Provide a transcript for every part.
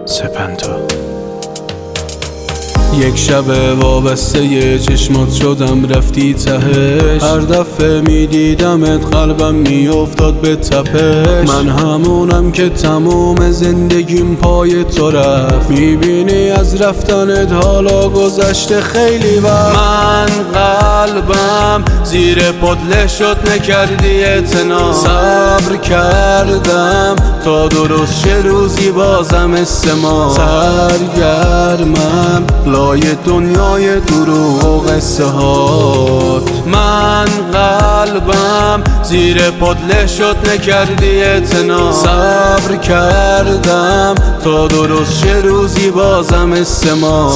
سپنتا. یک شب وابسته ی چشمات شدم رفتی تهش، هر دفعه میدیدمت قلبم میافتاد به تپش. من همونم که تموم زندگیم پای تو رفت، میبینی از رفتنت حالا گذشته خیلی وقت. من قلبم زیر پدله شد نکردی اعتنا، صبر کردم تا درست چه روزی بازم استما. سرگرمم لای دنیای دروغ و قصه هات. من قلبم زیر پدله شد نکردی اعتنا، صبر کردم تا درست چه روزی بازم استما.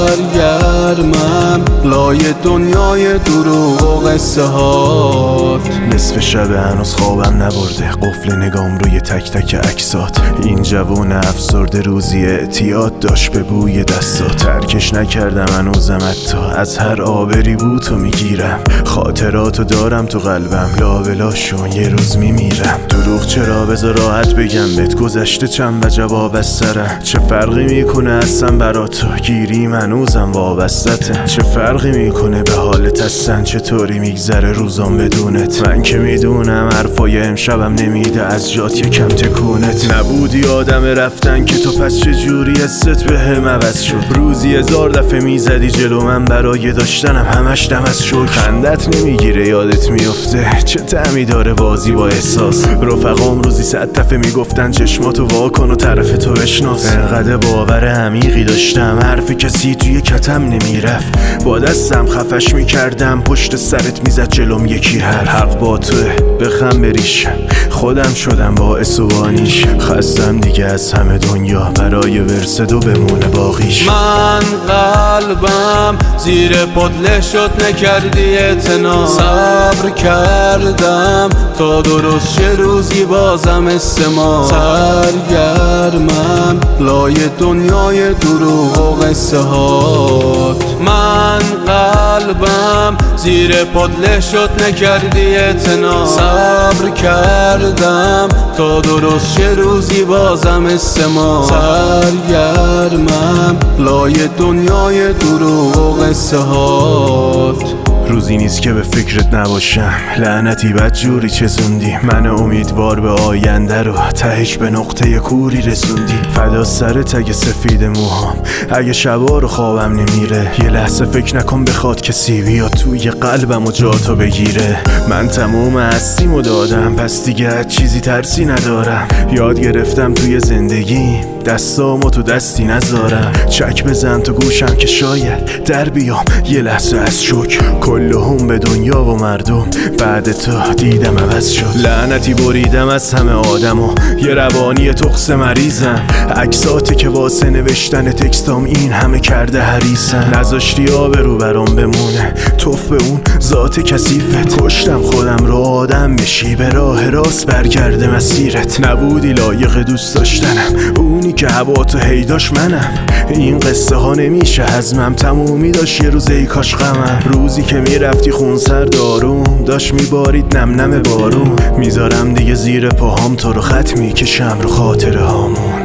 سرگرمم لای دنیای دروغ و قصه هات. نصف شب هنوز خوابم نبرده، قفل نگام روی تک تک عکسات. این جوون افسرده روزی اعتیاد داشت به بوی دستات. ترکش نکردم هنوزم حتی، از هر آبری بود تو میگیرم. خاطراتو دارم تو قلبم، لابلاشون یه روز میمیرم. دروغ چرا، بذار راحت بگم بهت گذشته چند و جواب از سرم. چه فرقی میکنه اصلا برا تو، گیریم هنوزم وابستته. چه فرقی میکنه به حالت هستن، چطوری میگذره روزام بدونت. من که میدونم حرفای امشبم نمیده از جات یکم تکونت. نبودی آدم رفتن که تو، پس چجوری حست بهم عوض شد؟ روزی 1000 دفعه میزدی جلو من برای داشتنم، همش دم از شوک. خندت نمیگیره یادت میفته، چه طعمی داره بازی با احساس. رفقام روزی 100 دفعه میگفتن چشماتو وا کن و طرف تو بشناس. انقدر باور عمیقی داشتم حرف کسی توی کتم نمیرفت. با دستم خفش میکردم پشت سرت میزد جلوم یکی حق با توه، بخم بریشم خودم شدم باعث و بانیش. خستم دیگه از همه دنیا، برای ورث دو بمونه باقیش. من قلبم زیر پدله شد نکردی اعتنا، صبر کردم تا درست چه روزی بازم استما. سرگرمم لای دنیای دروغ و قصه هات. من قلبم زیر پدله شد نکردی اعتنا، صبر کردم تا درست چه روزی بازم استما. سرگرمم لای دنیای دروغ و قصه هات. روزی نیست که به فکرت نباشم، لعنتی بدجوری چزوندی. من امیدوار به آینده رو تهش به نقطه کوری رسوندی. فدا سرت اگه سفید موهام، اگه شبا رو خوابم نمیره. یه لحظه فکر نکن بخواد کسی بیاد توی قلبم و جاتو بگیره. من تموم هستیمو دادم، پس دیگه از چیزی ترسی ندارم. یاد گرفتم توی زندگی دستامو تو دستی نذارم. چک بزن تو گوشم که شاید در بیام یه لحظه از شوک. کلهم به دنیا و مردم بعد تو دیدم عوض شد. لعنتی بریدم از همه آدم و یه روانی تقص مریضم. عکساتی که واسه نوشتن تکستام این همه کرده حریصم. نذاشتی آبرو برام بمونه، توف به اون ذات کثیفت. کشتم خودم رو آدم بشی، به راه راست برگرده مسیرت. نبودی لایق دوست داشتنم، اونی که هوا تو هیداش منم. این قصه ها نمیشه هضمم، تمومی داشت یه روز ای کاش غمم. روزی که میرفتی خون سر داروم، داشت میبارید نم نم بارون. میذارم دیگه زیر پاهام تو رو خط میکشم رو خاطره هامون.